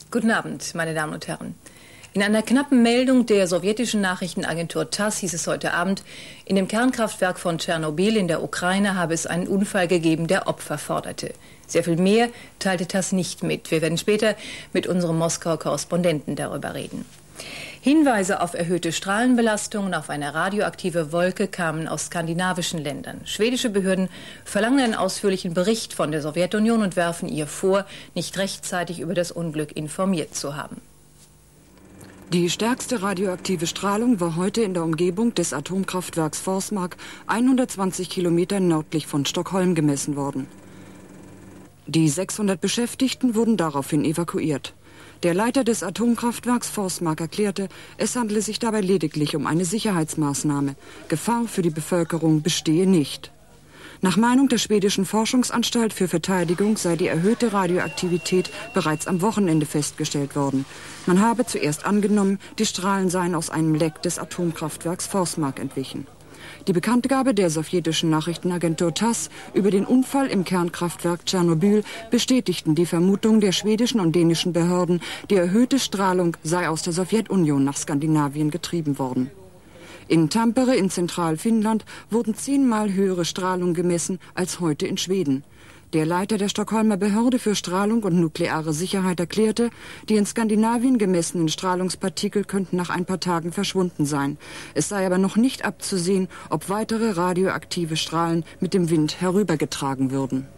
Guten Abend, meine Damen und Herren. In einer knappen Meldung der sowjetischen Nachrichtenagentur TASS hieß es heute Abend, in dem Kernkraftwerk von Tschernobyl in der Ukraine habe es einen Unfall gegeben, der Opfer forderte. Sehr viel mehr teilte TASS nicht mit. Wir werden später mit unserem Moskauer Korrespondenten darüber reden. Hinweise auf erhöhte Strahlenbelastungen auf eine radioaktive Wolke kamen aus skandinavischen Ländern. Schwedische Behörden verlangen einen ausführlichen Bericht von der Sowjetunion und werfen ihr vor, nicht rechtzeitig über das Unglück informiert zu haben. Die stärkste radioaktive Strahlung war heute in der Umgebung des Atomkraftwerks Forsmark 120 Kilometer nördlich von Stockholm gemessen worden. Die 600 Beschäftigten wurden daraufhin evakuiert. Der Leiter des Atomkraftwerks Forsmark erklärte, es handele sich dabei lediglich um eine Sicherheitsmaßnahme. Gefahr für die Bevölkerung bestehe nicht. Nach Meinung der schwedischen Forschungsanstalt für Verteidigung sei die erhöhte Radioaktivität bereits am Wochenende festgestellt worden. Man habe zuerst angenommen, die Strahlen seien aus einem Leck des Atomkraftwerks Forsmark entwichen. Die Bekanntgabe der sowjetischen Nachrichtenagentur TASS über den Unfall im Kernkraftwerk Tschernobyl bestätigten die Vermutung der schwedischen und dänischen Behörden, die erhöhte Strahlung sei aus der Sowjetunion nach Skandinavien getrieben worden. In Tampere in Zentralfinnland wurden 10-mal höhere Strahlung gemessen als heute in Schweden. Der Leiter der Stockholmer Behörde für Strahlung und nukleare Sicherheit erklärte, die in Skandinavien gemessenen Strahlungspartikel könnten nach ein paar Tagen verschwunden sein. Es sei aber noch nicht abzusehen, ob weitere radioaktive Strahlen mit dem Wind herübergetragen würden.